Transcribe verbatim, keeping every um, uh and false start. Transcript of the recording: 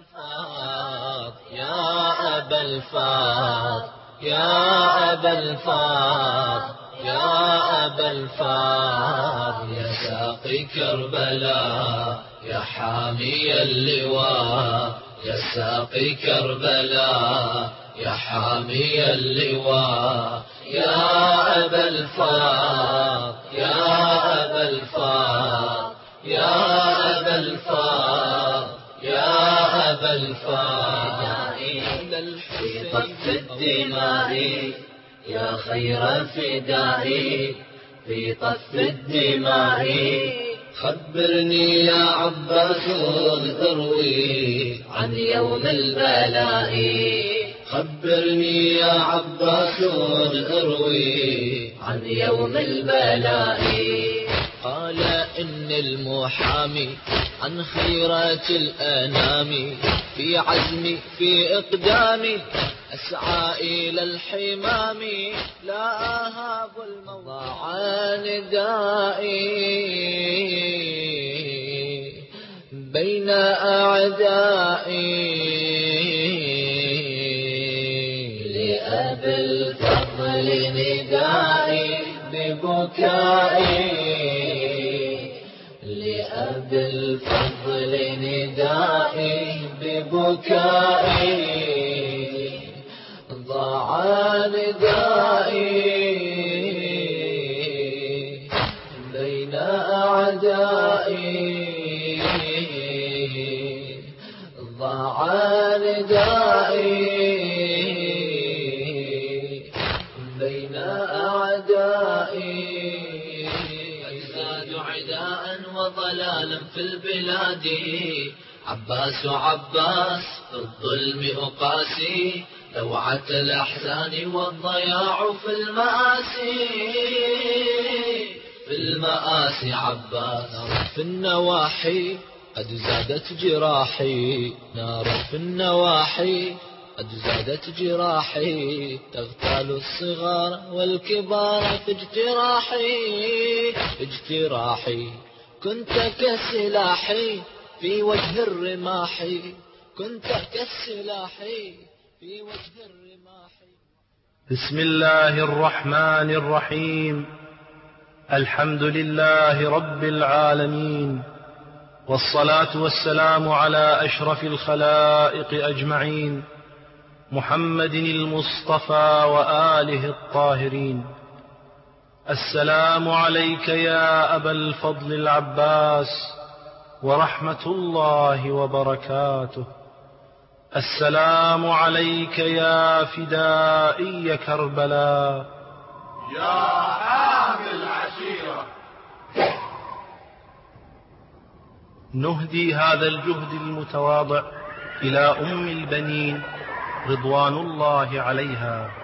الفاض يا أبا الفاض يا أبا الفاض يا أبا الفاض يا ساقي كربلاء يا حامي اللواء يا ساقي كربلاء يا حامي اللواء يا أبا الفاض يا أبا الفاض يا أبا الفاض يا أبا الفاض في طف الدماء يا خير فدائي في طف الدماء خبرني يا عباس اروي عن يوم البلاء خبرني يا عباس اروي عن يوم البلاء قال إن المحامي عن خيرات الأنام في عزمي في إقدامي أسعى إلى الحمام لا أهاب الموضع ندائي بين أعدائي لأبي الفضل ندائي ببكائي لأبي الفضل ندائي ببكائي ضاع ندائي بين أعدائي ضاع ندائي بين أعدائي أجساد عداء وضلالا في البلاد عباس عباس في الظلم أقاسي لوعة الأحزان والضياع في المآسي في المآسي عباس نار في النواحي قد زادت جراحي نار في النواحي قد زادت جراحي تغتال الصغار والكبار في اجتراحي اجتراحي كنت كسلاحي في وجه الرماح كنت كالسلاح في وجه الرماح. بسم الله الرحمن الرحيم. الحمد لله رب العالمين، والصلاة والسلام على أشرف الخلائق أجمعين، محمد المصطفى وآله الطاهرين. السلام عليك يا أبا الفضل العباس ورحمة الله وبركاته. السلام عليك يا فدائي كربلاء يا حامي العشيرة. نهدي هذا الجهد المتواضع إلى أم البنين رضوان الله عليها،